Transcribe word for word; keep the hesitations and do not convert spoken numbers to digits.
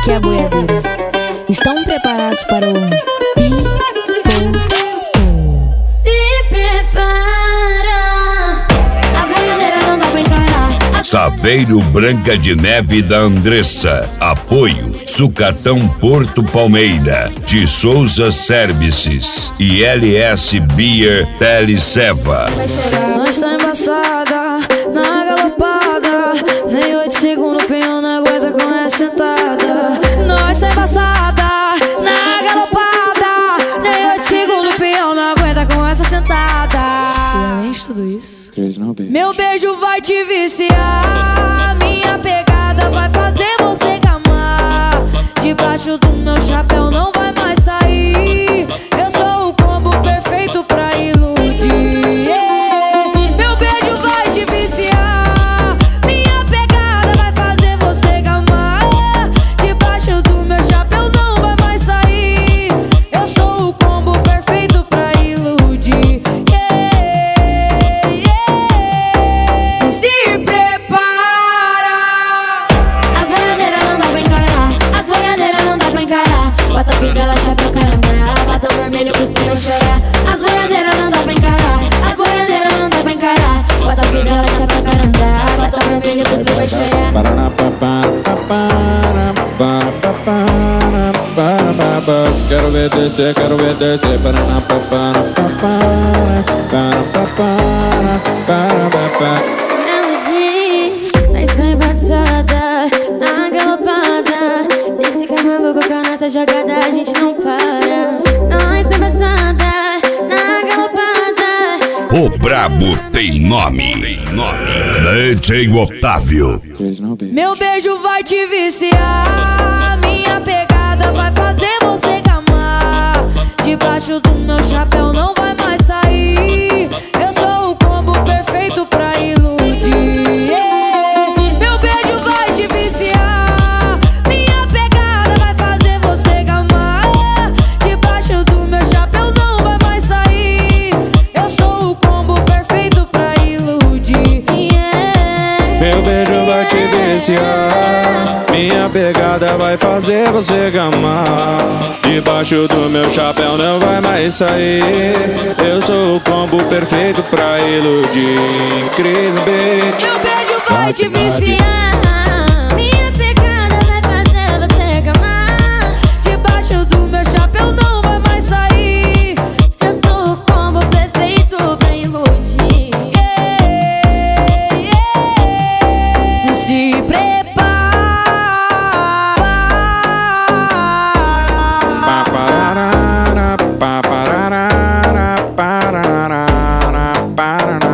que é a boiadeira. Estão preparados para o Pipoco? Se prepara, as boiadeiras não dá pra encarar. Saveiro Branca de Neve da Andressa. Apoio Sucatão Porto Palmeira, de Souza Services e L S Beer Teleceva. Nós tá embaçada, na galopada, nem oito segundos o peão não aguenta com essa sentada. Nós tá embaçada, na galopada, nem oito segundos o peão não aguenta com essa sentada. E além de tudo isso, meu beijo vai te viciar, minha pegada vai fazer você gamar. Debaixo do meu chapéu não vai mais sair. Eu sou o combo perfeito pra iludir. Yeah. Meu beijo vai te viciar, minha pegada vai fazer você gamar. Debaixo do meu chapéu não vai mais sair. Eu sou o combo perfeito pra iludir. Yeah. Yeah. Se prepara, as boiadeiras não dá pra encarar. As boiadeiras não dá pra encarar. Bota fivela, chapéu, caramba, batom vermelho pros pneus chorar. As boiadeiras não dá pra encarar. As boiadeiras não dá pra encarar. Bota fivela, chapéu, caramba, batom vermelho pros pneus chorar. Quero ver descer, quero ver descer. Nós tá embaçada, na galopada. Se ficar maluco com a nossa jogada, a gente não para. Nós tá embaçada, na galopada. O brabo tem nome. Tem nome. D J Otávio. Meu beijo vai te viciar, minha pegada vai fazer você gamar. Debaixo do meu chapéu não vai mais sair. Eu sou o combo perfeito pra iludir. Yeah. Meu beijo vai te viciar, minha pegada vai fazer você gamar. Debaixo do meu chapéu não vai mais sair. Eu sou o combo perfeito pra iludir. Yeah. Meu beijo vai te viciar, minha pegada vai fazer você gamar. Debaixo do meu chapéu não vai mais sair. Eu sou o combo perfeito pra iludir. Cris Beat. Meu beijo vai te viciar, Minha pegada vai fazer você gamar. debaixo do meu chapéu não vai mais sair. Eu sou o combo perfeito pra iludir. Yeah, yeah. Se prepara. Pa, pararara, pa, pararara, pararara, pararara.